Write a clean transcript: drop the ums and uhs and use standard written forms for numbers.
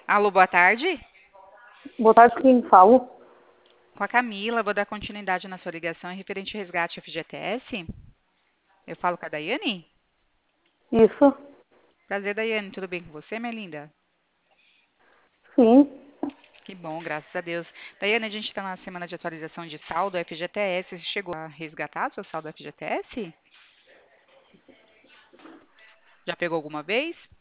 Alô, boa tarde. Boa tarde, quem falo? Com a Camila, vou dar continuidade na sua ligação referente ao resgate FGTS. Eu falo com a Daiane? Isso, Prazer, Daiane. Tudo bem com você, minha linda? sim. Que bom, graças a Deus. Daiane, a gente está na semana de atualização de saldo FGTS. Você chegou a resgatar seu saldo FGTS? Já pegou alguma vez?